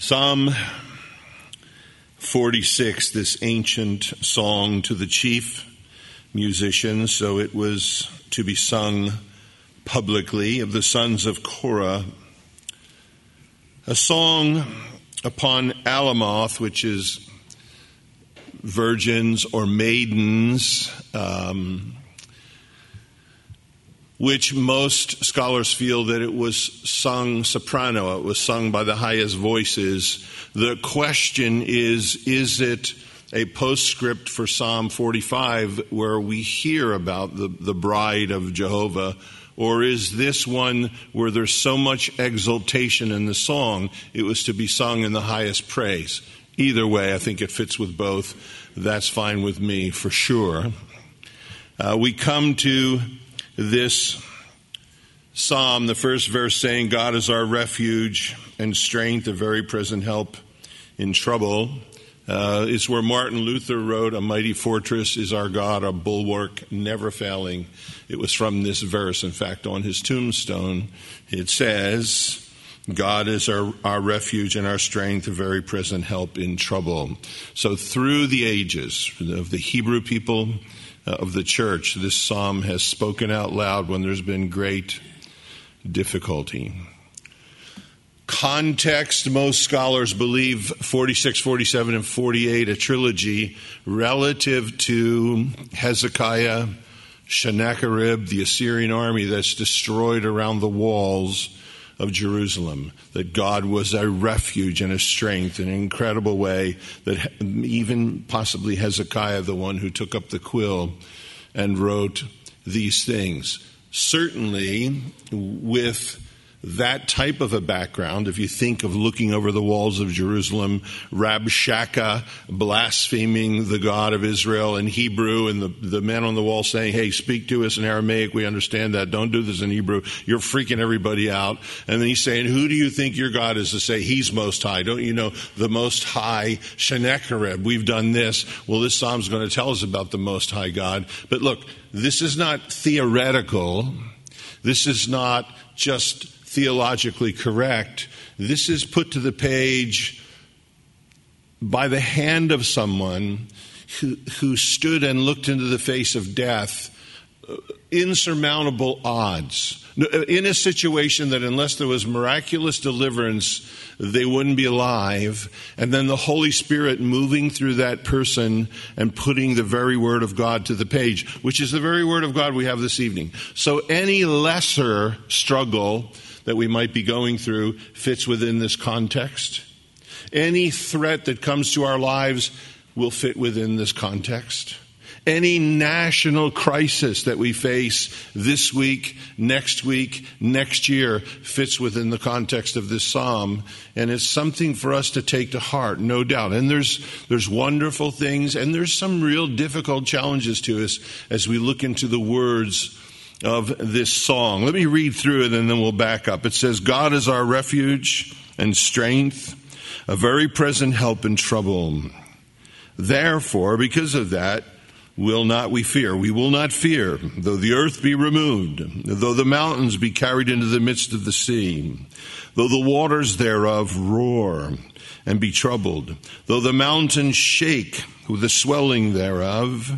Psalm 46, this ancient song to the chief musicians, so it was to be sung publicly, of the sons of Korah. A song upon Alamoth, which is virgins or maidens, which most scholars feel that it was sung soprano. It was sung by the highest voices. The question is it a postscript for Psalm 45 where we hear about the bride of Jehovah, or is this one where there's so much exultation in the song, it was to be sung in the highest praise? Either way, I think it fits with both. That's fine with me, for sure. We come to this psalm, the first verse saying, God is our refuge and strength, a very present help in trouble. It's where Martin Luther wrote, a mighty fortress is our God, a bulwark never failing. It was from this verse. In fact, on his tombstone, it says, God is our refuge and our strength, a very present help in trouble. So through the ages of the Hebrew people of the church, this psalm has spoken out loud when there's been great difficulty. Context, most scholars believe 46, 47, and 48, a trilogy relative to Hezekiah, Sennacherib, the Assyrian army that's destroyed around the walls of Jerusalem, that God was a refuge and a strength in an incredible way, that even possibly Hezekiah, the one who took up the quill and wrote these things. Certainly, with that type of a background, if you think of looking over the walls of Jerusalem, Rabshakeh blaspheming the God of Israel in Hebrew, and the man on the wall saying, hey, speak to us in Aramaic, we understand that, don't do this in Hebrew, you're freaking everybody out. And then he's saying, who do you think your God is? To say, he's most high. Don't you know the most high Sennacherib? We've done this. Well, this psalm's going to tell us about the most high God. But look, this is not theoretical. This is not just theologically correct. This is put to the page by the hand of someone who stood and looked into the face of death, insurmountable odds, in a situation that unless there was miraculous deliverance, they wouldn't be alive, and then the Holy Spirit moving through that person and putting the very Word of God to the page, which is the very Word of God we have this evening. So any lesser struggle that we might be going through fits within this context. Any threat that comes to our lives will fit within this context. Any national crisis that we face this week, next year, fits within the context of this psalm. And it's something for us to take to heart, no doubt. And there's wonderful things, and there's some real difficult challenges to us as we look into the words of this song. Let me read through it and then we'll back up. It says, God is our refuge and strength, a very present help in trouble. Therefore, because of that, will not we fear. We will not fear, though the earth be removed, though the mountains be carried into the midst of the sea, though the waters thereof roar and be troubled, though the mountains shake with the swelling thereof.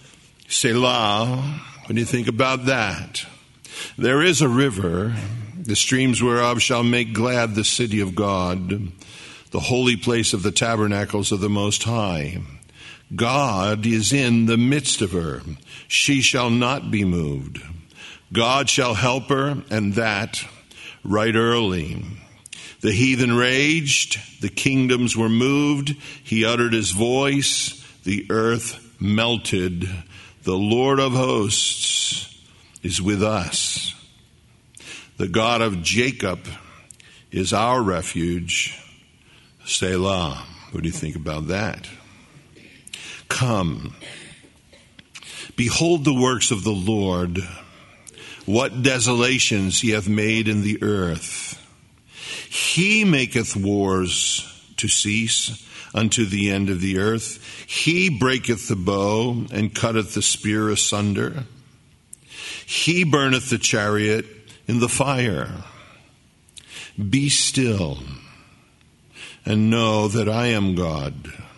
Selah. What do you think about that? There is a river, the streams whereof shall make glad the city of God, the holy place of the tabernacles of the Most High. God is in the midst of her. She shall not be moved. God shall help her, and that right early. The heathen raged, the kingdoms were moved. He uttered his voice, the earth melted. The Lord of hosts is with us. The God of Jacob is our refuge. Selah. What do you think about that? Come, behold the works of the Lord, what desolations he hath made in the earth. He maketh wars to cease unto the end of the earth. He breaketh the bow and cutteth the spear asunder. He burneth the chariot in the fire. Be still and know that I am God.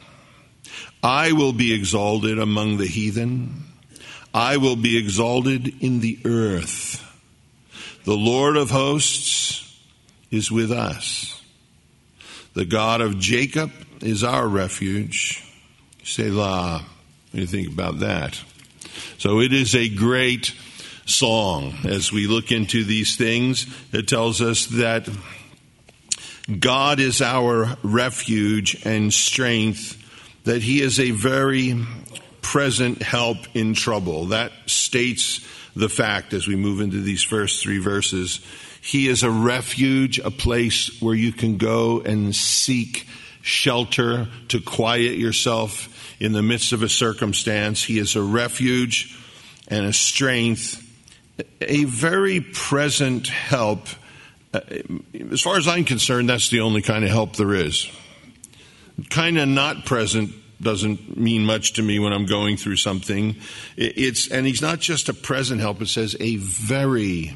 I will be exalted among the heathen. I will be exalted in the earth. The Lord of hosts is with us. The God of Jacob is our refuge. Selah. What do you think about that? So it is a great song. As we look into these things, it tells us that God is our refuge and strength, that He is a very present help in trouble. That states the fact as we move into these first 3 verses. He is a refuge, a place where you can go and seek shelter to quiet yourself in the midst of a circumstance. He is a refuge and a strength, a very present help. As far as I'm concerned, that's the only kind of help there is. Kind of not present doesn't mean much to me when I'm going through something. And He's not just a present help, it says a very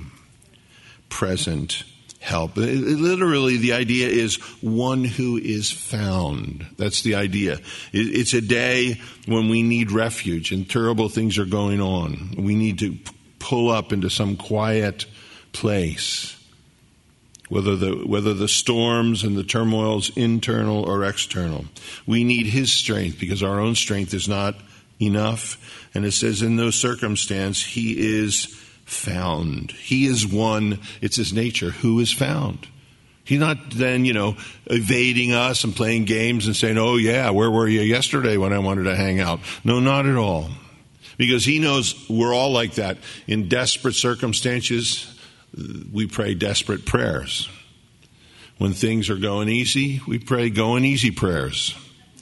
present help. Literally, the idea is one who is found. That's the idea. It's a day when we need refuge and terrible things are going on. We need to pull up into some quiet place. Whether the storms and the turmoil's internal or external. We need His strength because our own strength is not enough. And it says in those circumstances, He is found. He is one, it's His nature, who is found. He's not then, evading us and playing games and saying, oh yeah, where were you yesterday when I wanted to hang out? No, not at all. Because He knows we're all like that. In desperate circumstances, we pray desperate prayers. When things are going easy, we pray going easy prayers.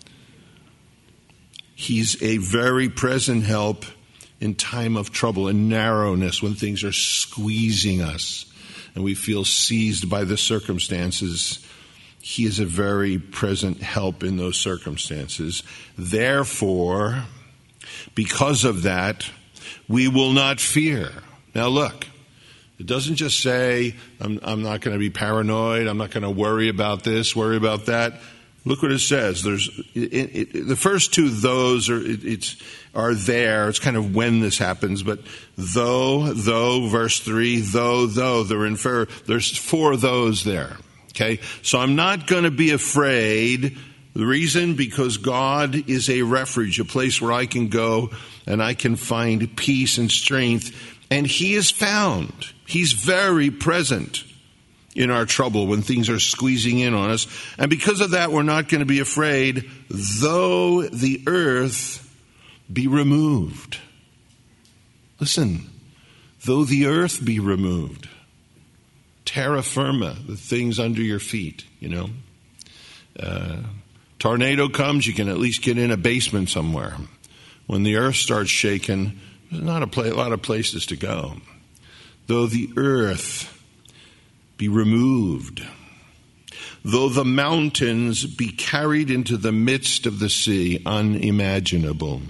He's a very present help in time of trouble and narrowness, when things are squeezing us and we feel seized by the circumstances. He is a very present help in those circumstances. Therefore, because of that, we will not fear. Now look, it doesn't just say, I'm not going to be paranoid, I'm not going to worry about this, worry about that. Look what it says. The first 2 those are there. It's kind of when this happens, but though, verse 3, though, there's 4 those there. Okay? So I'm not going to be afraid. The reason, because God is a refuge, a place where I can go and I can find peace and strength, and He is found. He's very present in our trouble when things are squeezing in on us. And because of that, we're not going to be afraid, though the earth be removed. Listen, though the earth be removed. Terra firma, the things under your feet, Tornado comes, you can at least get in a basement somewhere. When the earth starts shaking, there's not a lot of places to go. Though the earth be removed, though the mountains be carried into the midst of the sea, unimaginable.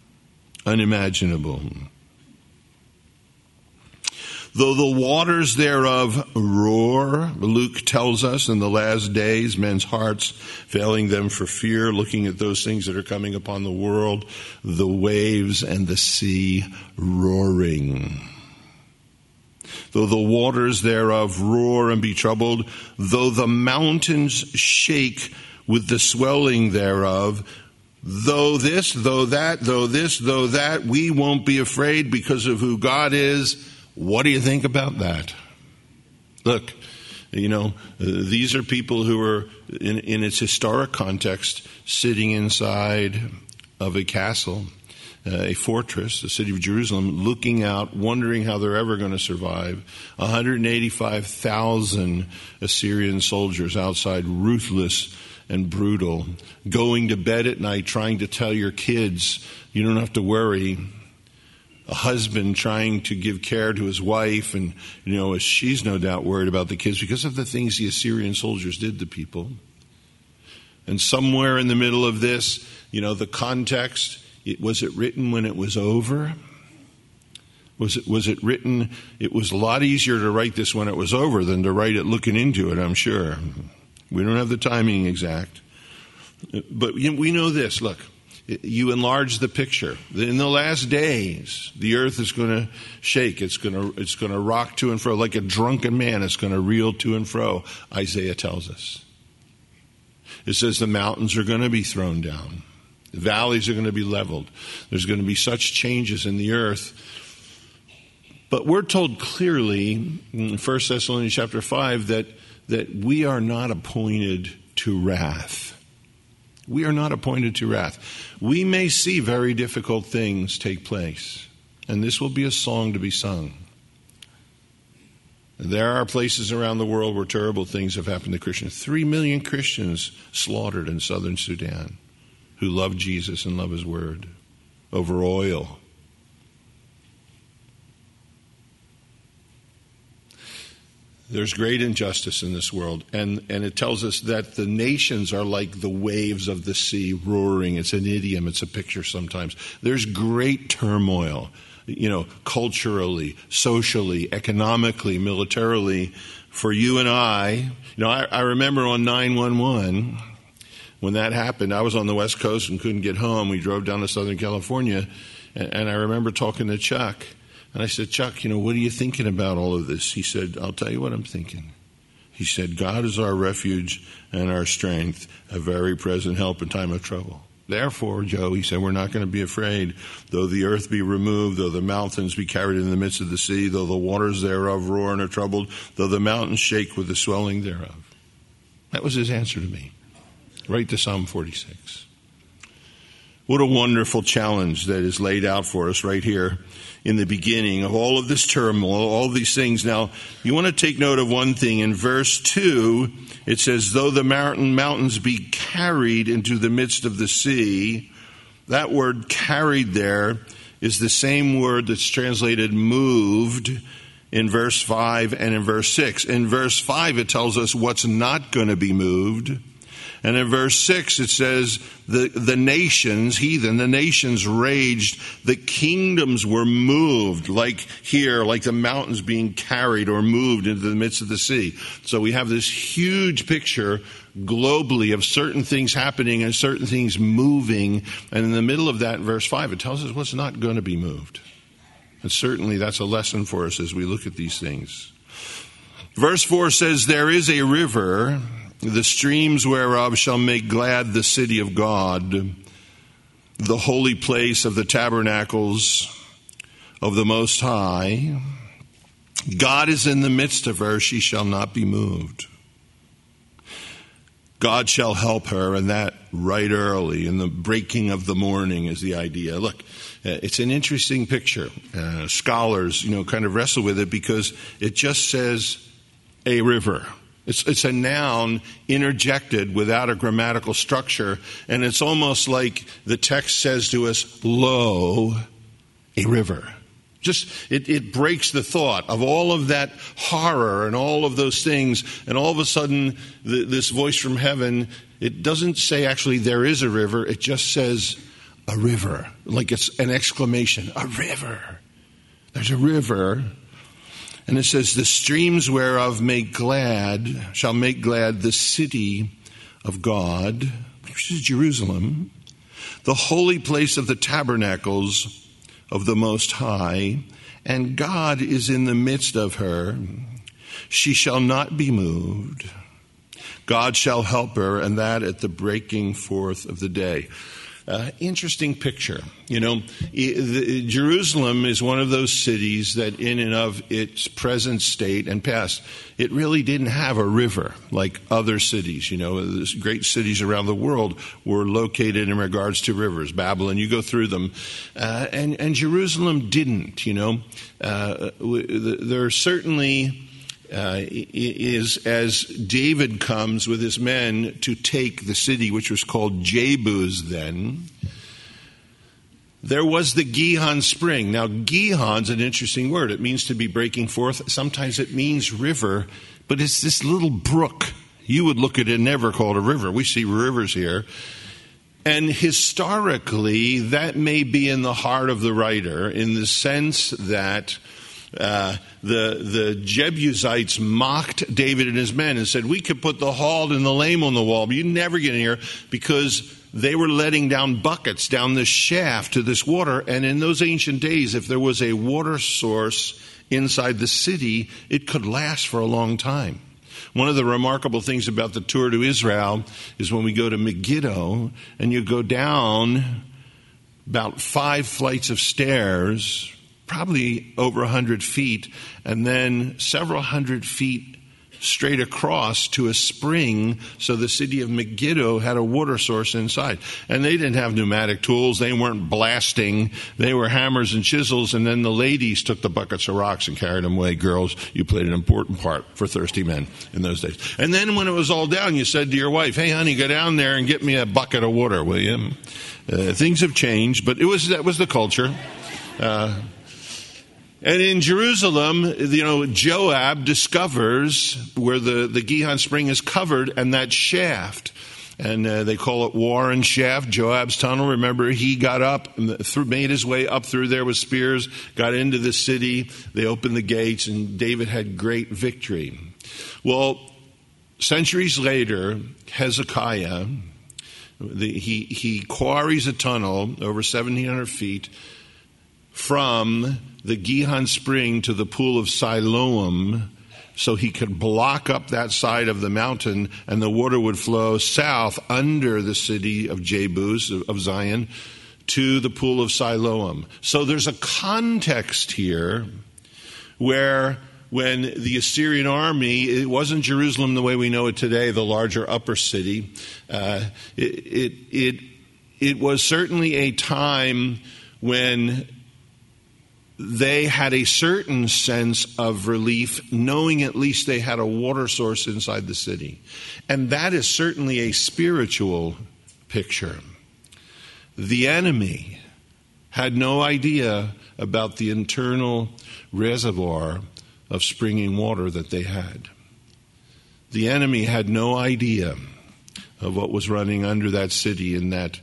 Though the waters thereof roar, Luke tells us, in the last days, men's hearts failing them for fear, looking at those things that are coming upon the world, the waves and the sea roaring. Though the waters thereof roar and be troubled, though the mountains shake with the swelling thereof, though this, though that, though this, though that, we won't be afraid because of who God is. What do you think about that? Look, these are people who are, in its historic context, sitting inside of a castle, a fortress, the city of Jerusalem, looking out, wondering how they're ever going to survive. 185,000 Assyrian soldiers outside, ruthless and brutal, going to bed at night trying to tell your kids, you don't have to worry. A husband trying to give care to his wife, and she's no doubt worried about the kids because of the things the Assyrian soldiers did to people. And somewhere in the middle of this, the context, was it written when it was over? Was it written? It was a lot easier to write this when it was over than to write it looking into it, I'm sure. We don't have the timing exact. But we know this. Look, you enlarge the picture. In the last days, the earth is going to shake. It's going to rock to and fro like a drunken man. It's going to reel to and fro, Isaiah tells us. It says the mountains are going to be thrown down. The valleys are going to be leveled. There's going to be such changes in the earth. But we're told clearly in 1 Thessalonians chapter 5 that we are not appointed to wrath. We are not appointed to wrath. We may see very difficult things take place, and this will be a song to be sung. There are places around the world where terrible things have happened to Christians. 3 million Christians slaughtered in southern Sudan who love Jesus and love his word over oil. There's great injustice in this world, and it tells us that the nations are like the waves of the sea roaring. It's an idiom, it's a picture sometimes. There's great turmoil, culturally, socially, economically, militarily, for you and I. I remember on 9/11, when that happened, I was on the West Coast and couldn't get home. We drove down to Southern California, and I remember talking to Chuck. And I said, Chuck, what are you thinking about all of this? He said, I'll tell you what I'm thinking. He said, God is our refuge and our strength, a very present help in time of trouble. Therefore, Joe, he said, we're not going to be afraid, though the earth be removed, though the mountains be carried in the midst of the sea, though the waters thereof roar and are troubled, though the mountains shake with the swelling thereof. That was his answer to me, right to Psalm 46. What a wonderful challenge that is laid out for us right here in the beginning of all of this turmoil, all these things. Now, you want to take note of one thing. In verse 2, it says, though the mountains be carried into the midst of the sea. That word carried there is the same word that's translated moved in verse 5 and in verse 6. In verse 5, it tells us what's not going to be moved. And in verse 6, it says, the nations raged, the kingdoms were moved, like here, like the mountains being carried or moved into the midst of the sea. So we have this huge picture globally of certain things happening and certain things moving. And in the middle of that, in verse 5, it tells us what's not going to be moved. And certainly that's a lesson for us as we look at these things. Verse 4 says, there is a river, the streams whereof shall make glad the city of God, the holy place of the tabernacles of the Most High. God is in the midst of her, she shall not be moved. God shall help her, and that right early, in the breaking of the morning is the idea. Look, it's an interesting picture. Scholars, kind of wrestle with it because it just says a river. It's a noun interjected without a grammatical structure, and it's almost like the text says to us, lo, a river. Just, it breaks the thought of all of that horror and all of those things, and all of a sudden, this voice from heaven, it doesn't say actually there is a river, it just says a river, like it's an exclamation, a river. There's a river. And it says, the streams whereof shall make glad the city of God, which is Jerusalem, the holy place of the tabernacles of the Most High, and God is in the midst of her. She shall not be moved. God shall help her, and that at the breaking forth of the day. Interesting picture. Jerusalem is one of those cities that in and of its present state and past, it really didn't have a river like other cities. Great cities around the world were located in regards to rivers. Babylon, you go through them. And Jerusalem didn't, There certainly is, as David comes with his men to take the city, which was called Jebus then, there was the Gihon spring. Now, Gihon's an interesting word. It means to be breaking forth. Sometimes it means river, but it's this little brook. You would look at it and never call it a river. We see rivers here. And historically, that may be in the heart of the writer in the sense that The Jebusites mocked David and his men and said, we could put the halt and the lame on the wall, but you never get in here, because they were letting down buckets down this shaft to this water. And in those ancient days, if there was a water source inside the city, it could last for a long time. One of the remarkable things about the tour to Israel is when we go to Megiddo and you go down about 5 flights of stairs, probably over 100 feet, and then several hundred feet straight across to a spring, so the city of Megiddo had a water source inside. And they didn't have pneumatic tools. They weren't blasting. They were hammers and chisels, and then the ladies took the buckets of rocks and carried them away. Girls, you played an important part for thirsty men in those days. And then when it was all down, you said to your wife, hey, honey, go down there and get me a bucket of water, will you? Things have changed, but that was the culture. And in Jerusalem, Joab discovers where the Gihon spring is covered, and that shaft. And they call it Warren Shaft, Joab's tunnel. Remember, he got up, made his way up through there with spears, got into the city. They opened the gates, and David had great victory. Well, centuries later, Hezekiah, he quarries a tunnel over 1,700 feet from the Gihon spring to the pool of Siloam, so he could block up that side of the mountain, and the water would flow south under the city of Jebus, of Zion, to the pool of Siloam. So there's a context here where when the Assyrian army, it wasn't Jerusalem the way we know it today, the larger upper city. It was certainly a time when they had a certain sense of relief, knowing at least they had a water source inside the city. And that is certainly a spiritual picture. The enemy had no idea about the internal reservoir of springing water that they had. The enemy had no idea of what was running under that city in that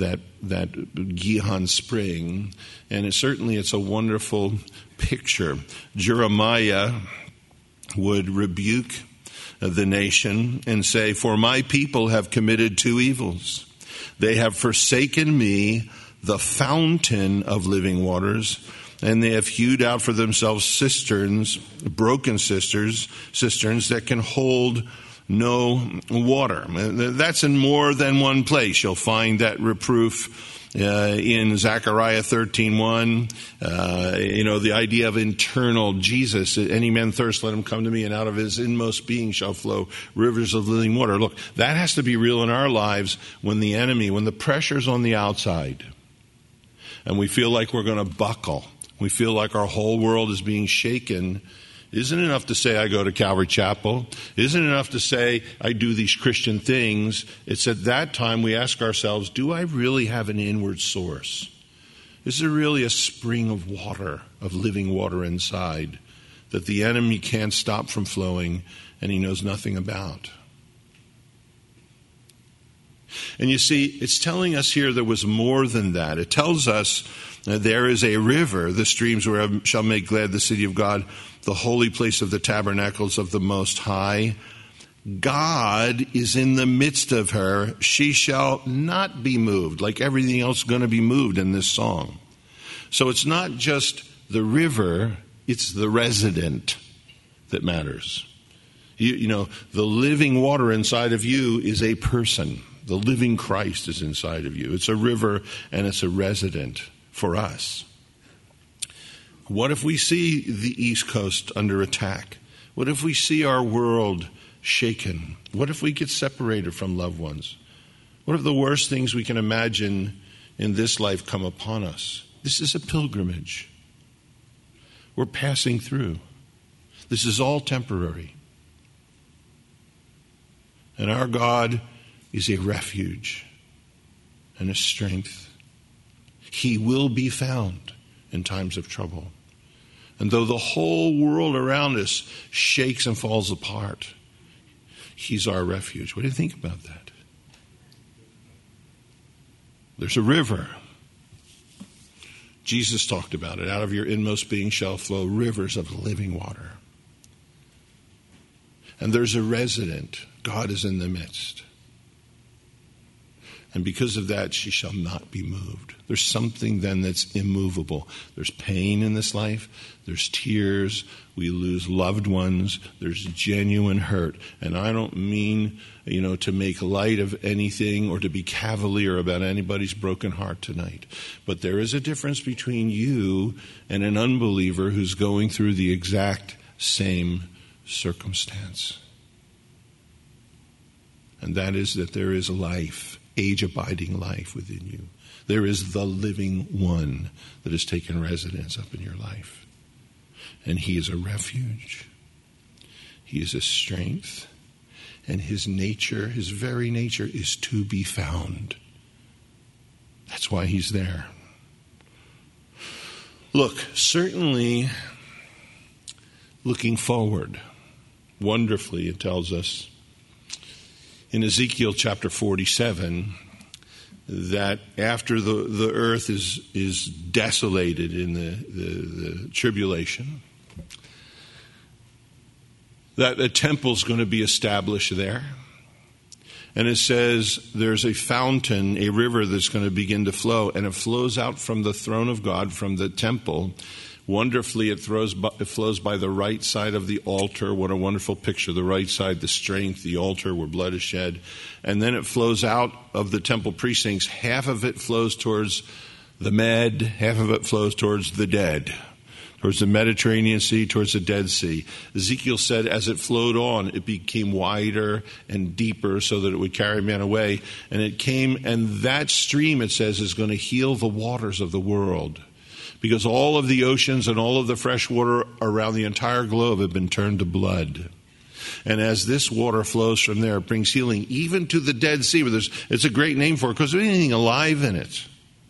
Gihon spring. And it's a wonderful picture. Jeremiah would rebuke the nation and say, for my people have committed 2 evils. They have forsaken me, the fountain of living waters, and they have hewed out for themselves cisterns, broken cisterns that can hold no water. That's in more than one place. You'll find that reproof in Zechariah 13:1. The idea of internal Jesus. Any man thirst, let him come to me, and out of his inmost being shall flow rivers of living water. Look, that has to be real in our lives when the pressure's on the outside, and we feel like we're going to buckle. We feel like our whole world is being shaken. Isn't enough to say I go to Calvary Chapel. Isn't enough to say I do these Christian things. It's at that time we ask ourselves, do I really have an inward source? Is there really a spring of water, of living water inside, that the enemy can't stop from flowing and he knows nothing about? And you see, it's telling us here there was more than that. It tells us that there is a river, the streams whereof shall make glad the city of God, the holy place of the tabernacles of the Most High. God is in the midst of her. She shall not be moved, like everything else is going to be moved in this song. So it's not just the river, it's the resident that matters. The living water inside of you is a person. The living Christ is inside of you. It's a river and it's a resident for us. What if we see the East Coast under attack? What if we see our world shaken? What if we get separated from loved ones? What if the worst things we can imagine in this life come upon us? This is a pilgrimage. We're passing through. This is all temporary. And our God is a refuge and a strength. He will be found in times of trouble. And though the whole world around us shakes and falls apart, He's our refuge. What do you think about that? There's a river. Jesus talked about it. Out of your inmost being shall flow rivers of living water. And there's a resident. God is in the midst. And because of that, she shall not be moved. There's something then that's immovable. There's pain in this life. There's tears. We lose loved ones. There's genuine hurt. And I don't mean, to make light of anything or to be cavalier about anybody's broken heart tonight. But there is a difference between you and an unbeliever who's going through the exact same circumstance. And that is that there is life. Age-abiding life within you. There is the living one that has taken residence up in your life. And he is a refuge. He is a strength. And his nature, his very nature, is to be found. That's why he's there. Look, certainly looking forward, wonderfully, it tells us, in Ezekiel chapter 47, that after the earth is desolated in the tribulation, that a temple's going to be established there. And it says there's a fountain, a river that's going to begin to flow, and it flows out from the throne of God, from the temple. Wonderfully, it flows by the right side of the altar. What a wonderful picture. The right side, the strength, the altar where blood is shed. And then it flows out of the temple precincts. Half of it flows towards the Med, half of it flows towards the dead, towards the Mediterranean Sea, towards the Dead Sea. Ezekiel said as it flowed on, it became wider and deeper so that it would carry man away. And it came, and that stream, it says, is going to heal the waters of the world. Because all of the oceans and all of the fresh water around the entire globe have been turned to blood. And as this water flows from there, it brings healing even to the Dead Sea. Where it's a great name for it because there's anything alive in it.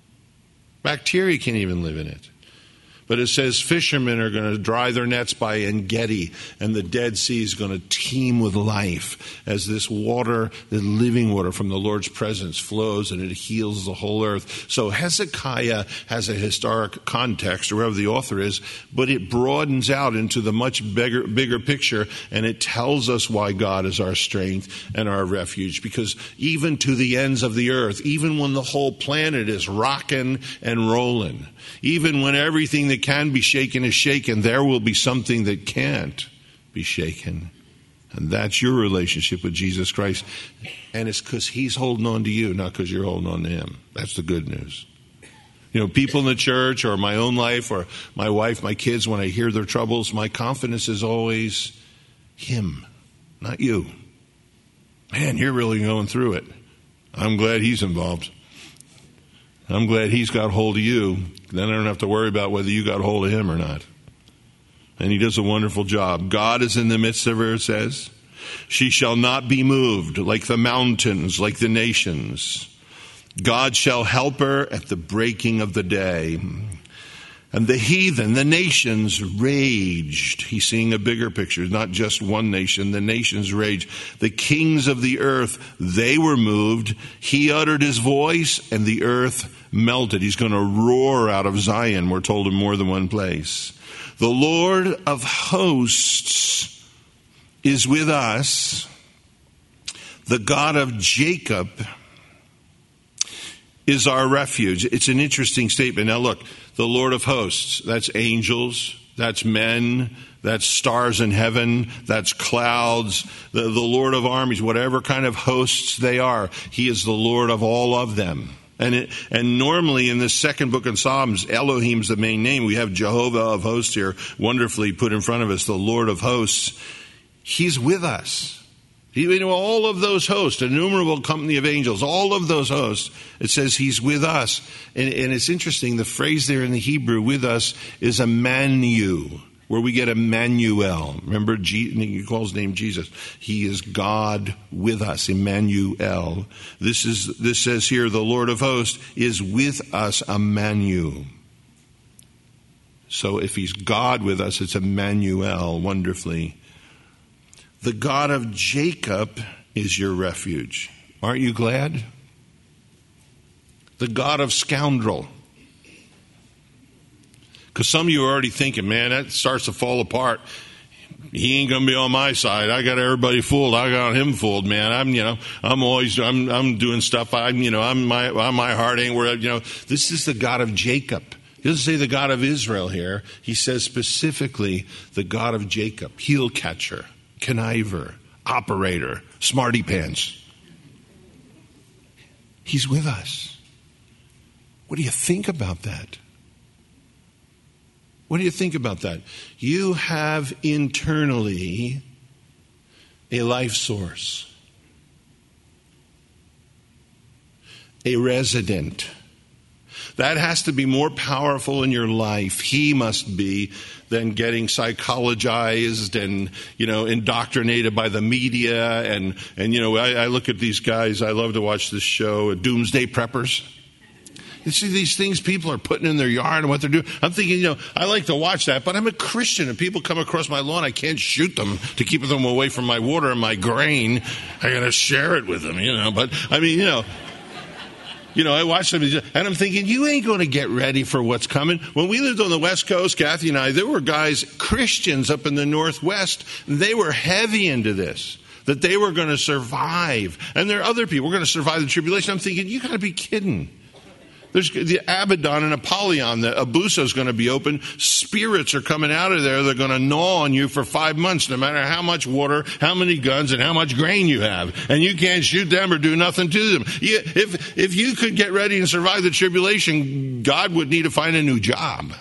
Bacteria can't even live in it. But it says fishermen are going to dry their nets by En-Gedi, and the Dead Sea is going to teem with life as this water, the living water from the Lord's presence flows and it heals the whole earth. So Hezekiah has a historic context, or wherever the author is, but it broadens out into the much bigger picture, and it tells us why God is our strength and our refuge. Because even to the ends of the earth, even when the whole planet is rocking and rolling, even when everything that can be shaken is shaken, there will be something that can't be shaken. And that's your relationship with Jesus Christ. And it's because he's holding on to you, not because you're holding on to him. That's the good news. People in the church or my own life or my wife, my kids, when I hear their troubles, my confidence is always him, not you. Man, you're really going through it. I'm glad he's involved. I'm glad he's got hold of you. Then I don't have to worry about whether you got hold of him or not. And he does a wonderful job. God is in the midst of her, it says. She shall not be moved like the mountains, like the nations. God shall help her at the breaking of the day. And the heathen, the nations, raged. He's seeing a bigger picture, not just one nation. The nations raged. The kings of the earth, they were moved. He uttered his voice, and the earth melted. He's going to roar out of Zion, we're told in more than one place. The Lord of hosts is with us. The God of Jacob is our refuge. It's an interesting statement. Now look, the Lord of hosts, that's angels, that's men, that's stars in heaven, that's clouds, the Lord of armies, whatever kind of hosts they are, he is the Lord of all of them. And normally in the second book of Psalms, Elohim's the main name. We have Jehovah of hosts here, wonderfully put in front of us, the Lord of hosts. He's with us. All of those hosts, innumerable company of angels, all of those hosts, it says he's with us. And it's interesting, the phrase there in the Hebrew, with us, is Emmanuel, where we get Emmanuel. Remember, he calls his name Jesus. He is God with us, Emmanuel. This says here, the Lord of hosts is with us, Emmanuel. So if he's God with us, it's Emmanuel, wonderfully. The God of Jacob is your refuge. Aren't you glad? The God of scoundrel. Because some of you are already thinking, man, that starts to fall apart. He ain't going to be on my side. I got everybody fooled. I got him fooled, man. I'm doing stuff. My heart ain't where, this is the God of Jacob. He doesn't say the God of Israel here. He says specifically the God of Jacob, heel catcher, conniver, operator, smarty pants. He's with us. What do you think about that? What do you think about that? You have internally a life source, a resident. That has to be more powerful in your life. He must be than getting psychologized and, indoctrinated by the media. And I look at these guys. I love to watch this show, Doomsday Preppers. You see these things people are putting in their yard and what they're doing. I'm thinking, I like to watch that, but I'm a Christian and people come across my lawn. I can't shoot them to keep them away from my water and my grain. I got to share it with them, But I mean, I watch them and I'm thinking, you ain't going to get ready for what's coming. When we lived on the West Coast, Kathy and I, there were guys, Christians up in the Northwest, they were heavy into this, that they were going to survive. And there are other people, we're going to survive the tribulation. I'm thinking, you got to be kidding. There's the Abaddon and Apollyon, the Abusa is going to be open. Spirits are coming out of there. They're going to gnaw on you for 5 months, no matter how much water, how many guns, and how much grain you have. And you can't shoot them or do nothing to them. If you could get ready and survive the tribulation, God would need to find a new job.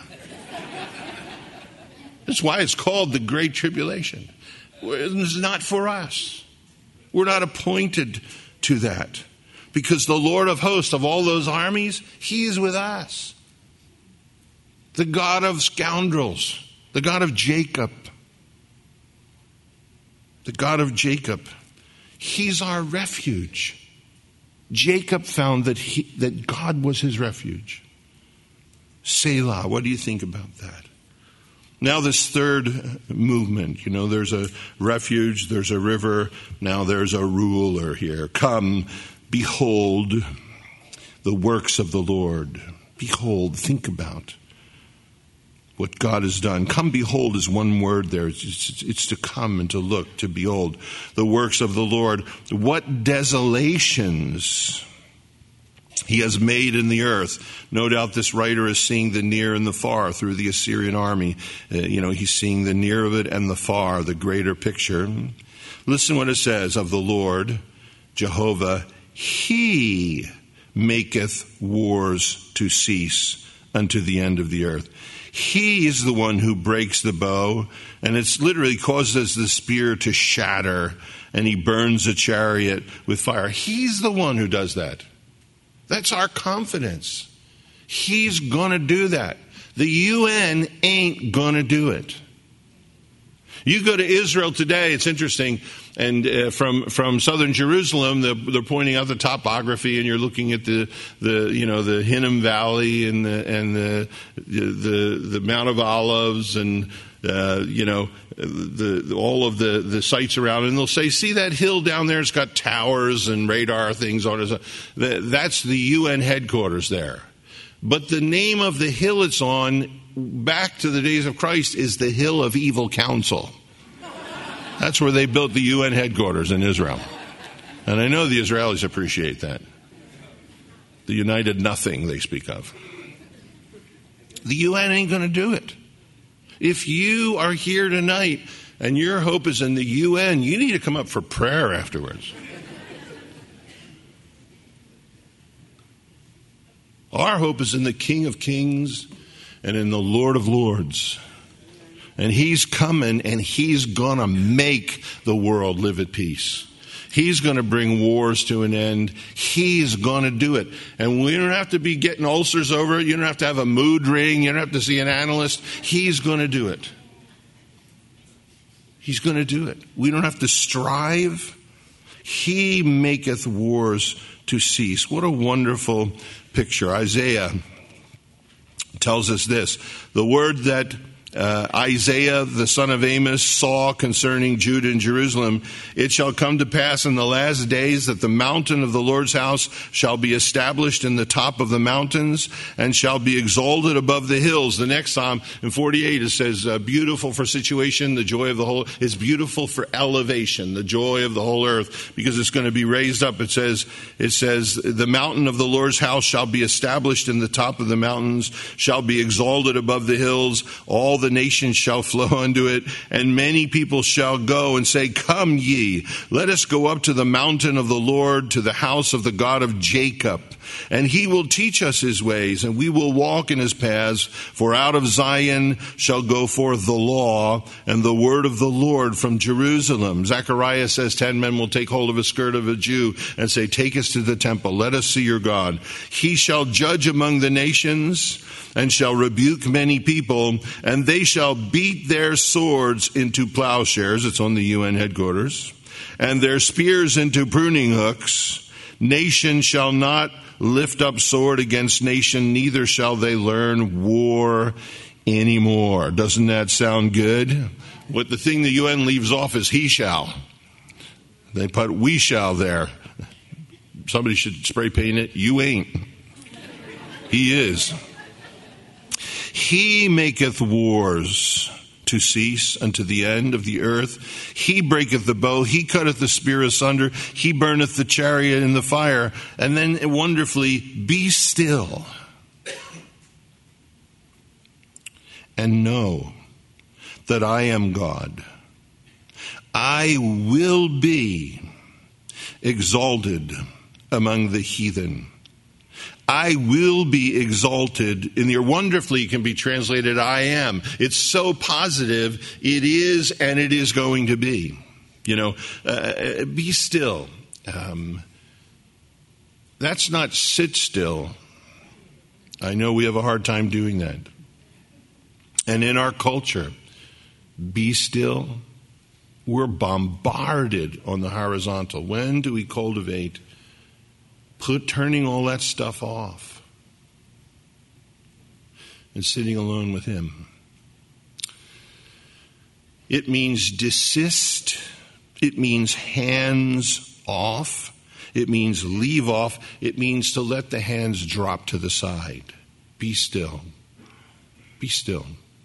That's why it's called the Great Tribulation. It's not for us. We're not appointed to that. Because the Lord of hosts of all those armies, He is with us. The God of scoundrels, the God of Jacob. The God of Jacob. He's our refuge. Jacob found that God was his refuge. Selah, what do you think about that? Now this third movement, there's a refuge, there's a river, now there's a ruler here. Come, behold the works of the Lord. Behold, think about what God has done. Come, behold is one word there. It's to come and to look, to behold the works of the Lord. What desolations He has made in the earth. No doubt this writer is seeing the near and the far through the Assyrian army. He's seeing the near of it and the far, the greater picture. Listen what it says of the Lord, Jehovah. He maketh wars to cease unto the end of the earth. He is the one who breaks the bow, and it's literally causes the spear to shatter, and He burns a chariot with fire. He's the one who does that. That's our confidence. He's going to do that. The UN ain't going to do it. You go to Israel today, it's interesting, and from southern Jerusalem, they're pointing out the topography, and you're looking at the Hinnom Valley and the Mount of Olives, and all of the sites around it, and they'll say, see that hill down there? It's got towers and radar things on it. That's the UN headquarters there. But the name of the hill it's on, back to the days of Christ, is the Hill of Evil Counsel. That's where they built the UN headquarters in Israel. And I know the Israelis appreciate that. The United Nothing they speak of. The UN ain't going to do it. If you are here tonight and your hope is in the UN, you need to come up for prayer afterwards. Our hope is in the King of Kings and in the Lord of Lords. And He's coming and He's going to make the world live at peace. He's going to bring wars to an end. He's going to do it. And we don't have to be getting ulcers over it. You don't have to have a mood ring. You don't have to see an analyst. He's going to do it. He's going to do it. We don't have to strive. He maketh wars to cease. What a wonderful picture. Isaiah tells us this. The word that Isaiah, the son of Amos, saw concerning Judah and Jerusalem, it shall come to pass in the last days that the mountain of the Lord's house shall be established in the top of the mountains and shall be exalted above the hills. The next Psalm in 48, it says, beautiful for situation, the joy of the whole, is beautiful for elevation, the joy of the whole earth, because it's going to be raised up. It says, the mountain of the Lord's house shall be established in the top of the mountains, shall be exalted above the hills. All the nations shall flow unto it, and many people shall go and say, come ye, let us go up to the mountain of the Lord, to the house of the God of Jacob. And he will teach us his ways, and we will walk in his paths. For out of Zion shall go forth the law and the word of the Lord from Jerusalem. Zechariah says 10 men will take hold of a skirt of a Jew and say, take us to the temple, let us see your God. He shall judge among the nations and shall rebuke many people, and they shall beat their swords into plowshares. It's on the UN headquarters. And their spears into pruning hooks. Nation shall not lift up sword against nation, neither shall they learn war anymore. Doesn't that sound good? What the thing the UN leaves off is he shall. They put we shall there. Somebody should spray paint it. You ain't. He is. He maketh wars to cease unto the end of the earth. He breaketh the bow. He cutteth the spear asunder. He burneth the chariot in the fire. And then wonderfully, be still and know that I am God. I will be exalted among the heathen. I will be exalted. In the wonderfully can be translated, I am. It's so positive. It is, and it is going to be. Be still. That's not sit still. I know we have a hard time doing that. And in our culture, be still. We're bombarded on the horizontal. When do we cultivate turning all that stuff off and sitting alone with him? It means desist. It means hands off. It means leave off. It means to let the hands drop to the side. Be still. Be still.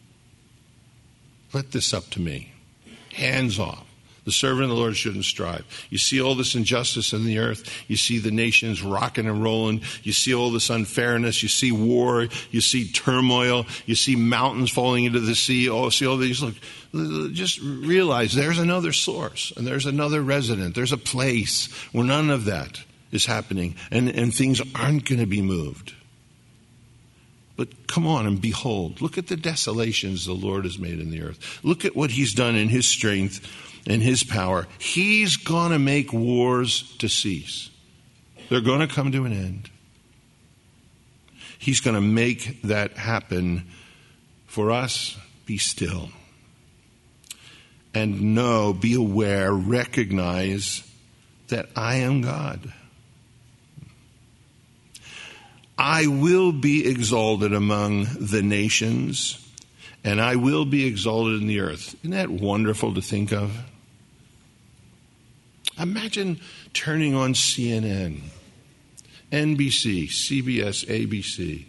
Let this up to me. Hands off. The servant of the Lord shouldn't strive. You see all this injustice in the earth. You see the nations rocking and rolling. You see all this unfairness. You see war. You see turmoil. You see mountains falling into the sea. Oh, see all these. Look, just realize there's another source and there's another resident. There's a place where none of that is happening and things aren't going to be moved. But come on and behold. Look at the desolations the Lord has made in the earth. Look at what he's done in his strength and his power. He's going to make wars to cease. They're going to come to an end. He's going to make that happen for us. Be still. And know, be aware, recognize that I am God. I will be exalted among the nations, and I will be exalted in the earth. Isn't that wonderful to think of? Imagine turning on CNN, NBC, CBS, ABC,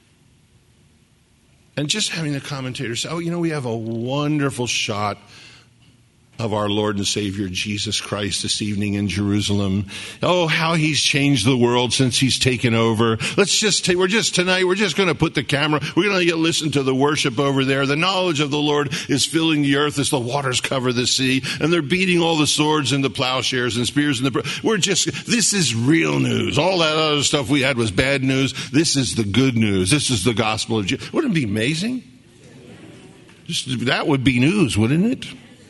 and just having the commentators say, we have a wonderful shot of our Lord and Savior Jesus Christ this evening in Jerusalem. Oh, how he's changed the world since he's taken over. We're just going to put the camera, we're going to listen to the worship over there. The knowledge of the Lord is filling the earth as the waters cover the sea, and they're beating all the swords and the plowshares and spears and this is real news. All that other stuff we had was bad news. This is the good news. This is the gospel of Jesus. Wouldn't it be amazing? That would be news, wouldn't it?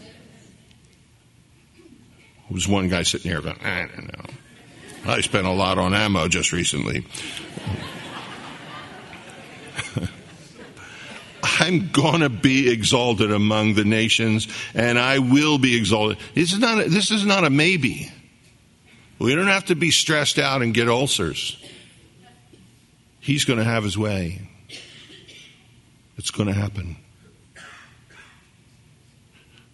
There was one guy sitting here going, I don't know. I spent a lot on ammo just recently. I'm going to be exalted among the nations, and I will be exalted. This is not a maybe. We don't have to be stressed out and get ulcers. He's going to have his way. It's going to happen.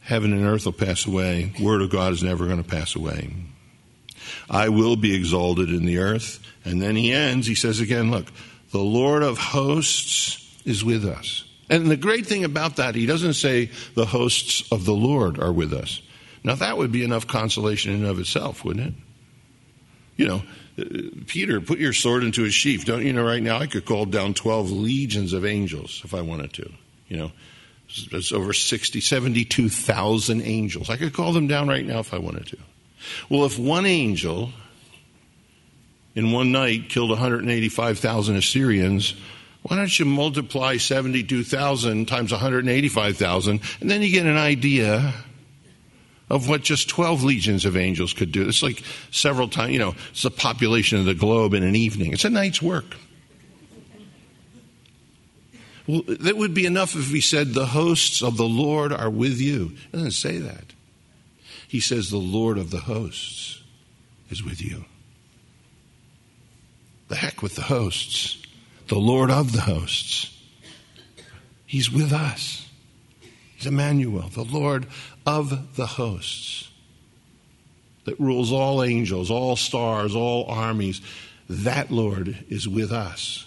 Heaven and earth will pass away. Word of God is never going to pass away. I will be exalted in the earth. And then he ends, he says again, look, the Lord of hosts is with us. And the great thing about that, he doesn't say the hosts of the Lord are with us. Now that would be enough consolation in and of itself, wouldn't it? You know, Peter, put your sword into his sheath. Don't you know right now I could call down 12 legions of angels if I wanted to. You know, it's over 72,000 angels. I could call them down right now if I wanted to. Well, if one angel in one night killed 185,000 Assyrians, why don't you multiply 72,000 times 185,000, and then you get an idea of what just 12 legions of angels could do. It's like several times, you know, it's the population of the globe in an evening. It's a night's work. Well, that would be enough if we said the hosts of the Lord are with you. It doesn't say that. He says the Lord of the hosts is with you. The heck with the hosts. The Lord of the hosts. He's with us. He's Emmanuel, the Lord of the hosts. That rules all angels, all stars, all armies. That Lord is with us.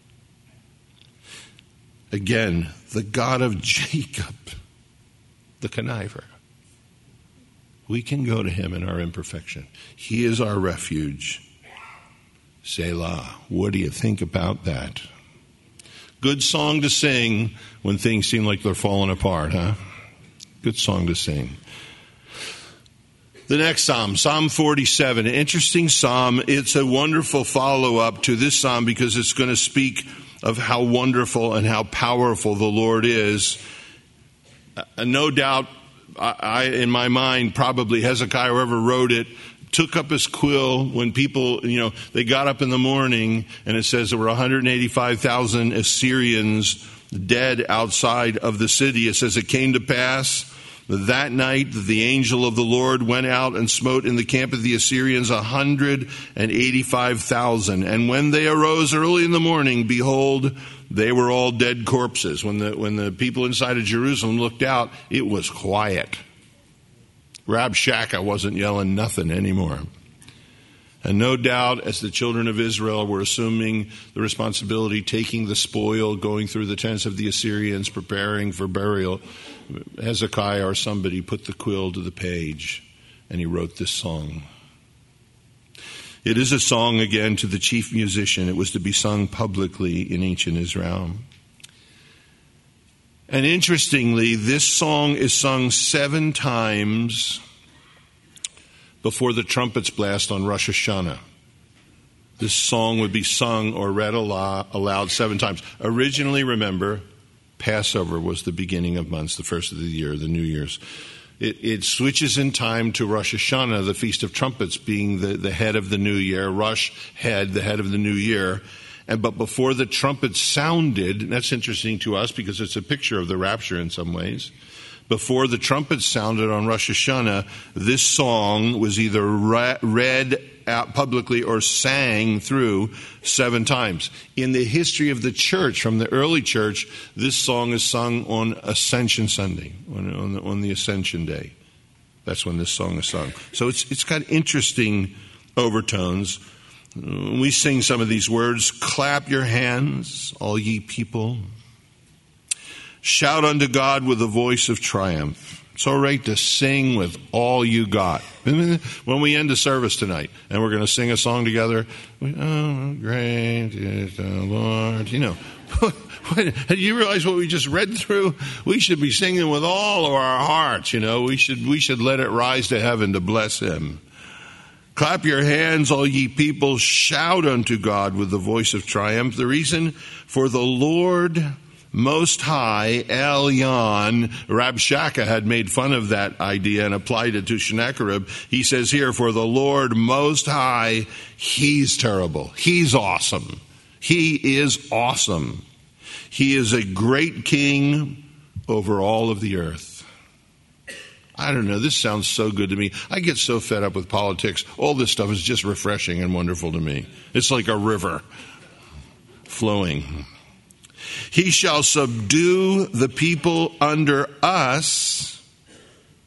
Again, the God of Jacob, the conniver. We can go to him in our imperfection. He is our refuge. Selah. What do you think about that? Good song to sing when things seem like they're falling apart, huh? Good song to sing. The next psalm, Psalm 47, an interesting psalm. It's a wonderful follow-up to this psalm because it's going to speak of how wonderful and how powerful the Lord is. No doubt, in my mind, probably Hezekiah, whoever wrote it, took up his quill when people, you know, they got up in the morning and it says there were 185,000 Assyrians dead outside of the city. It says it came to pass that night that the angel of the Lord went out and smote in the camp of the Assyrians 185,000. And when they arose early in the morning, behold, they were all dead corpses. When the people inside of Jerusalem looked out, it was quiet. Rabshakeh wasn't yelling nothing anymore. And no doubt, as the children of Israel were assuming the responsibility, taking the spoil, going through the tents of the Assyrians, preparing for burial, Hezekiah or somebody put the quill to the page, and he wrote this song. It is a song, again, to the chief musician. It was to be sung publicly in ancient Israel. And interestingly, this song is sung 7 times before the trumpets blast on Rosh Hashanah. This song would be sung or read aloud 7 times. Originally, remember, Passover was the beginning of months, the first of the year, the New Year's. It switches in time to Rosh Hashanah, the Feast of Trumpets, being the head of the new year. Rosh head, the head of the new year. But before the trumpets sounded, and that's interesting to us because it's a picture of the rapture in some ways. Before the trumpets sounded on Rosh Hashanah, this song was either read out publicly or sang through 7 times. In the history of the church, from the early church, this song is sung on Ascension Sunday, on the Ascension Day. That's when this song is sung. So it's got interesting overtones. We sing some of these words. Clap your hands, all ye people. Shout unto God with a voice of triumph. It's all right to sing with all you got. When we end the service tonight, and we're going to sing a song together, oh, great is the Lord. You know, you realize what we just read through? We should be singing with all of our hearts. You know, we should let it rise to heaven to bless Him. Clap your hands, all ye people. Shout unto God with the voice of triumph. The reason for the Lord Most High, Elyon, Rabshakeh had made fun of that idea and applied it to Sennacherib. He says here, for the Lord Most High, He's terrible. He's awesome. He is awesome. He is a great king over all of the earth. I don't know, this sounds so good to me. I get so fed up with politics. All this stuff is just refreshing and wonderful to me. It's like a river flowing. He shall subdue the people under us.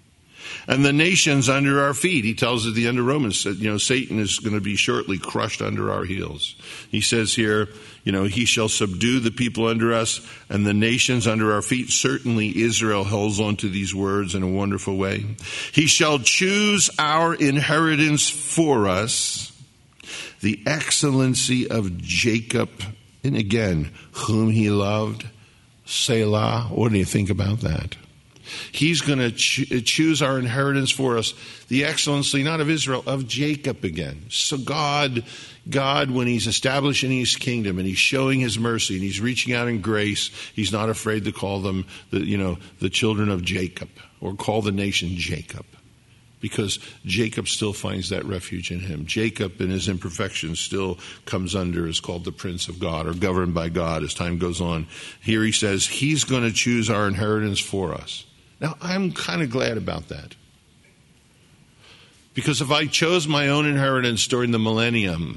and the nations under our feet. He tells at the end of Romans that, Satan is going to be shortly crushed under our heels. He says here, he shall subdue the people under us and the nations under our feet. Certainly Israel holds on to these words in a wonderful way. He shall choose our inheritance for us, the excellency of Jacob, and again, whom he loved, Selah. What do you think about that? He's going to choose our inheritance for us, the excellency, not of Israel, of Jacob again. So God, when he's establishing his kingdom and he's showing his mercy and he's reaching out in grace, he's not afraid to call them the children of Jacob, or call the nation Jacob, because Jacob still finds that refuge in him. Jacob in his imperfections still is called the Prince of God, or governed by God as time goes on. Here he says he's going to choose our inheritance for us. Now, I'm kind of glad about that. Because if I chose my own inheritance during the millennium,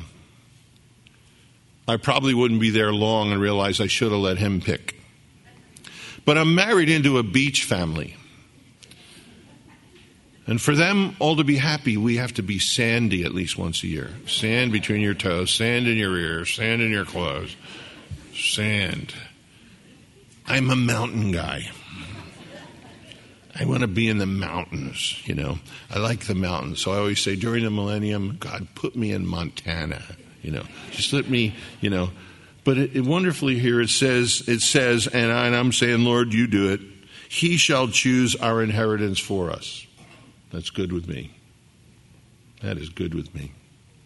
I probably wouldn't be there long and realize I should have let him pick. But I'm married into a beach family. And for them all to be happy, we have to be sandy at least once a year. Sand between your toes, sand in your ears, sand in your clothes. Sand. I'm a mountain guy. I want to be in the mountains, I like the mountains. So I always say during the millennium, God, put me in Montana, Just let me, But it wonderfully here it says, and I'm saying, Lord, you do it. He shall choose our inheritance for us. That's good with me. That is good with me.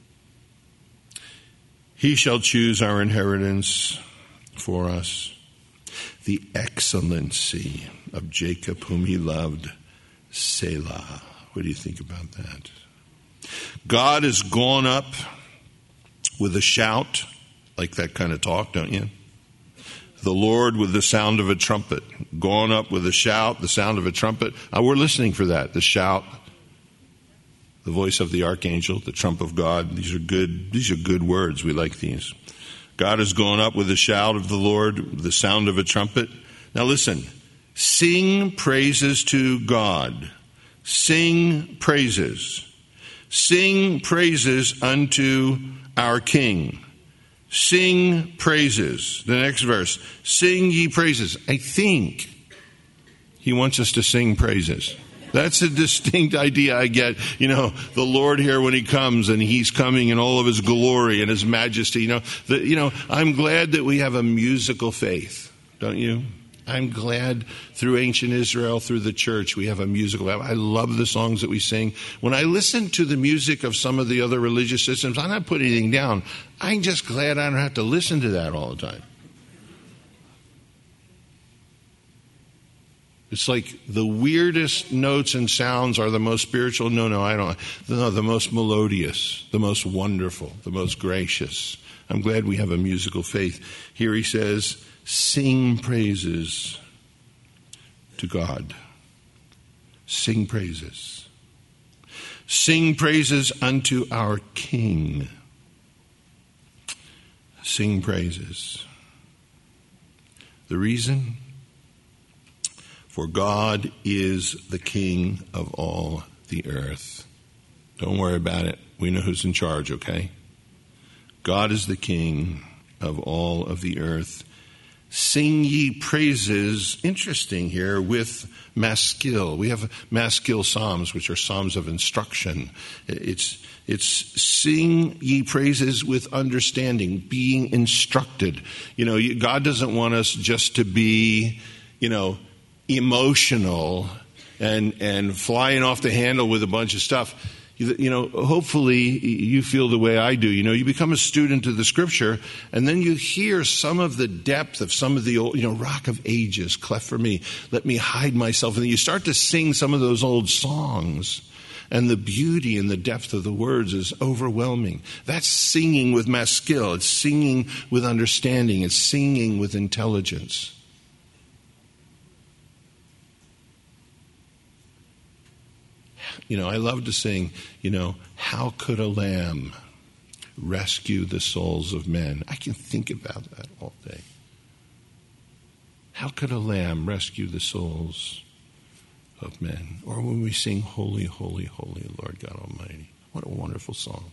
He shall choose our inheritance for us, the excellency of Jacob whom he loved, Selah. What do you think about that? God has gone up with a shout, like that kind of talk, don't you? The Lord with the sound of a trumpet. Gone up with a shout, the sound of a trumpet. We're listening for that, the shout, the voice of the archangel, the trump of God. These are good words. We like these. God has gone up with the shout of the Lord, the sound of a trumpet. Now listen, sing praises to God. Sing praises. Sing praises unto our King. Sing praises. The next verse, sing ye praises. I think he wants us to sing praises. That's a distinct idea I get. The Lord here when he comes, and he's coming in all of his glory and his majesty. I'm glad that we have a musical faith, don't you? I'm glad through ancient Israel, through the church, we have a musical. I love the songs that we sing. When I listen to the music of some of the other religious systems, I'm not putting anything down. I'm just glad I don't have to listen to that all the time. It's like the weirdest notes and sounds are the most spiritual. No, I don't. No, the most melodious, the most wonderful, the most gracious. I'm glad we have a musical faith. Here he says, sing praises to God. Sing praises. Sing praises unto our King. Sing praises. The reason? For God is the King of all the earth. Don't worry about it. We know who's in charge, okay? God is the King of all of the earth. Sing ye praises, interesting here, with maskil. We have maskil psalms, which are psalms of instruction. It's sing ye praises with understanding, being instructed. God doesn't want us just to be, emotional and flying off the handle with a bunch of stuff. Hopefully you feel the way I do. You become a student of the Scripture, and then you hear some of the depth of some of the old, Rock of Ages, cleft for me, let me hide myself. And you start to sing some of those old songs, and the beauty and the depth of the words is overwhelming. That's singing with maskil. It's singing with understanding. It's singing with intelligence. I love to sing, how could a lamb rescue the souls of men? I can think about that all day. How could a lamb rescue the souls of men. Or when we sing, Holy, Holy, Holy, Lord God Almighty. What a wonderful song.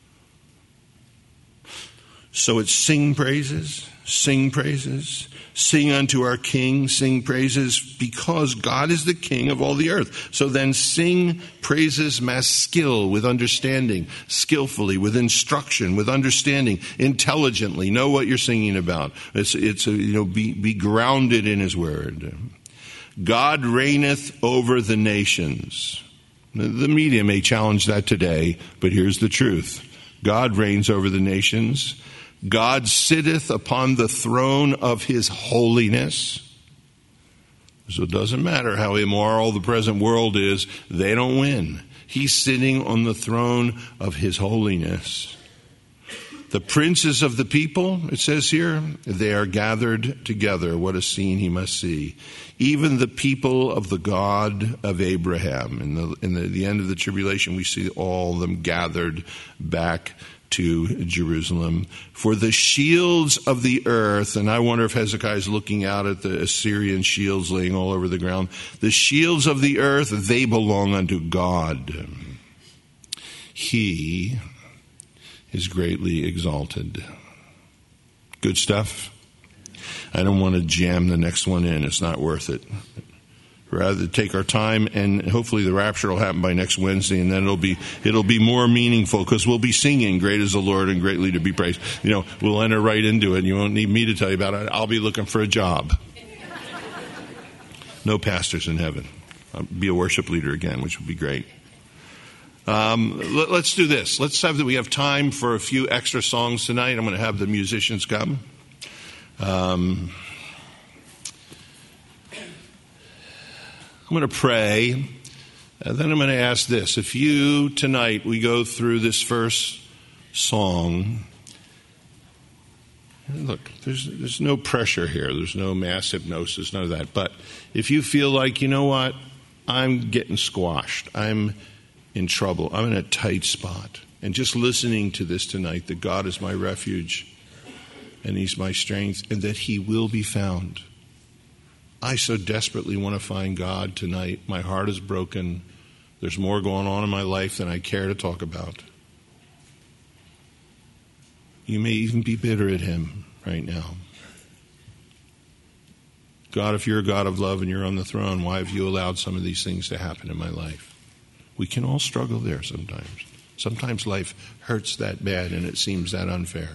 So it's sing praises, sing unto our King, sing praises, because God is the King of all the earth. So then sing praises maskil, with understanding, skillfully, with instruction, with understanding, intelligently. Know what you're singing about. Be grounded in His word. God reigneth over the nations. The media may challenge that today, but here's the truth. God reigns over the nations. God sitteth upon the throne of His holiness. So it doesn't matter how immoral the present world is, they don't win. He's sitting on the throne of His holiness. The princes of the people, it says here, they are gathered together. What a scene he must see. Even the people of the God of Abraham. In the end of the tribulation, we see all of them gathered back to Jerusalem. For the shields of the earth, and I wonder if Hezekiah is looking out at the Assyrian shields laying all over the ground. The shields of the earth, they belong unto God. He is greatly exalted. Good stuff. I don't want to jam the next one in. It's not worth it. Rather take our time, and hopefully the rapture will happen by next Wednesday, and then it'll be more meaningful, because we'll be singing "Great is the Lord and greatly to be praised." We'll enter right into it, and you won't need me to tell you about it. I'll be looking for a job. No pastors in heaven. I'll be a worship leader again, which would be great. Let's do this. We have time for a few extra songs tonight. I'm going to have the musicians come. I'm going to pray, and then I'm going to ask this. If you, tonight, we go through this first song, look, there's no pressure here. There's no mass hypnosis, none of that. But if you feel like, you know what, I'm getting squashed, I'm in trouble, I'm in a tight spot, and just listening to this tonight, that God is my refuge, and He's my strength, and that He will be found. I so desperately want to find God tonight. My heart is broken. There's more going on in my life than I care to talk about. You may even be bitter at Him right now. God, if you're a God of love and you're on the throne, why have you allowed some of these things to happen in my life? We can all struggle there sometimes. Sometimes life hurts that bad and it seems that unfair.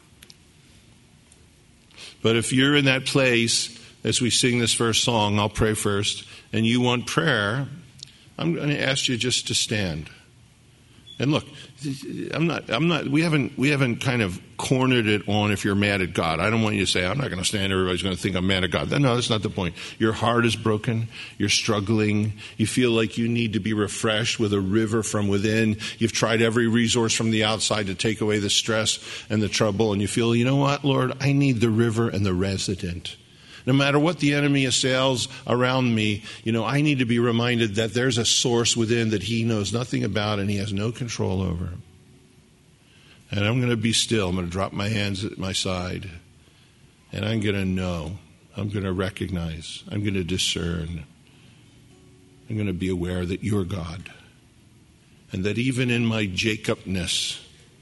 But if you're in that place, as we sing this first song, I'll pray first, and you want prayer, I'm going to ask you just to stand. And look, we haven't kind of cornered it on if you're mad at God. I don't want you to say, I'm not going to stand, everybody's going to think I'm mad at God. No, that's not the point. Your heart is broken. You're struggling. You feel like you need to be refreshed with a river from within. You've tried every resource from the outside to take away the stress and the trouble. And you feel, you know what, Lord, I need the river and the resident. No matter what the enemy assails around me, I need to be reminded that there's a source within that He knows nothing about and He has no control over. And I'm going to be still. I'm going to drop my hands at my side. And I'm going to know. I'm going to recognize. I'm going to discern. I'm going to be aware that you're God. And that even in my Jacobness,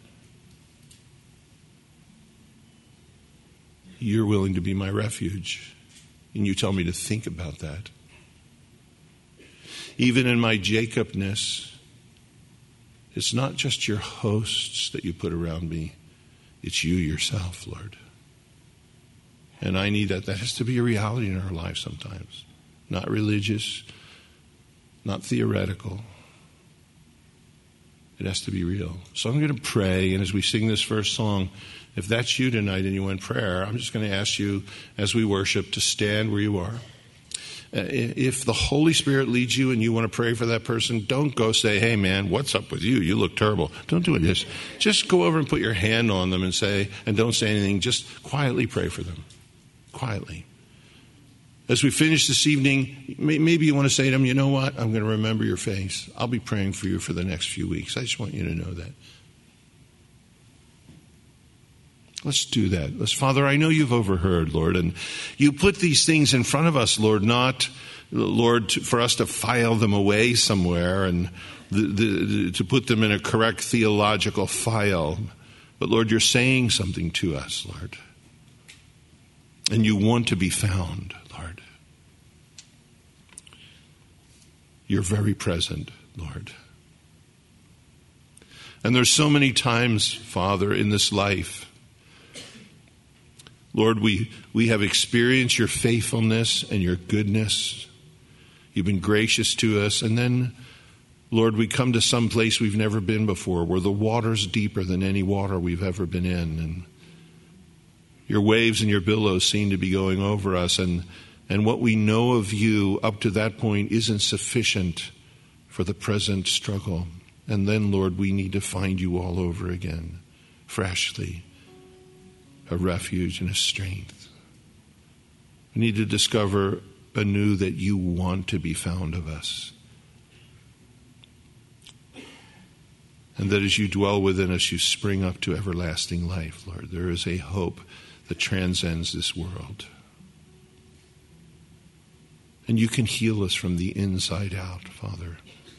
you're willing to be my refuge. And you tell me to think about that. Even in my Jacobness, it's not just your hosts that you put around me. It's you yourself, Lord. And I need that. That has to be a reality in our lives sometimes. Not religious, not theoretical. It has to be real. So I'm going to pray, and as we sing this first song, if that's you tonight and you want prayer, I'm just going to ask you as we worship to stand where you are. If the Holy Spirit leads you and you want to pray for that person, don't go say, hey man, what's up with you? You look terrible. Don't do it. Just go over and put your hand on them and don't say anything. Just quietly pray for them. Quietly. As we finish this evening, maybe you want to say to them, you know what? I'm going to remember your face. I'll be praying for you for the next few weeks. I just want you to know that. Let's do that. Father, I know you've overheard, Lord, and you put these things in front of us, Lord, not Lord, for us to file them away somewhere and to put them in a correct theological file. But Lord, you're saying something to us, Lord. And you want to be found, Lord. You're very present, Lord. And there's so many times, Father, in this life, Lord, we have experienced your faithfulness and your goodness. You've been gracious to us. And then, Lord, we come to some place we've never been before, where the water's deeper than any water we've ever been in. And your waves and your billows seem to be going over us. And what we know of you up to that point isn't sufficient for the present struggle. And then, Lord, we need to find you all over again, freshly, a refuge and a strength. We need to discover anew that you want to be found of us. And that as you dwell within us, you spring up to everlasting life, Lord. There is a hope that transcends this world. And you can heal us from the inside out, Father.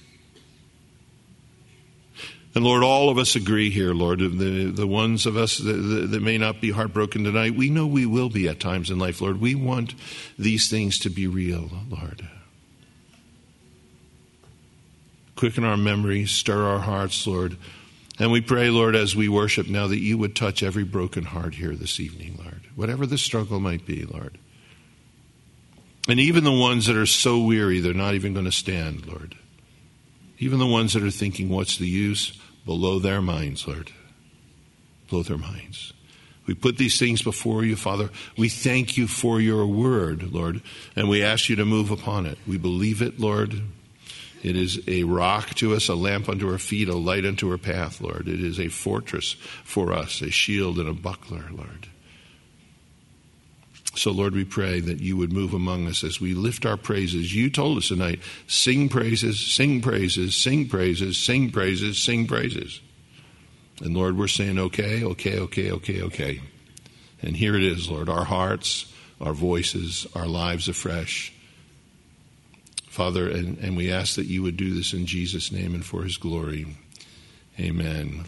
And Lord, all of us agree here, Lord, the ones of us that may not be heartbroken tonight, we know we will be at times in life, Lord. We want these things to be real, Lord. Quicken our memories, stir our hearts, Lord. And we pray, Lord, as we worship now, that you would touch every broken heart here this evening, Lord. Whatever the struggle might be, Lord. And even the ones that are so weary, they're not even going to stand, Lord. Even the ones that are thinking, what's the use? Below their minds, Lord. Below their minds. We put these things before you, Father. We thank you for your word, Lord, and we ask you to move upon it. We believe it, Lord. It is a rock to us, a lamp unto our feet, a light unto our path, Lord. It is a fortress for us, a shield and a buckler, Lord. So, Lord, we pray that you would move among us as we lift our praises. You told us tonight, sing praises, sing praises, sing praises, sing praises, sing praises. And, Lord, we're saying, okay. And here it is, Lord, our hearts, our voices, our lives afresh. Father, and we ask that you would do this in Jesus' name and for his glory. Amen.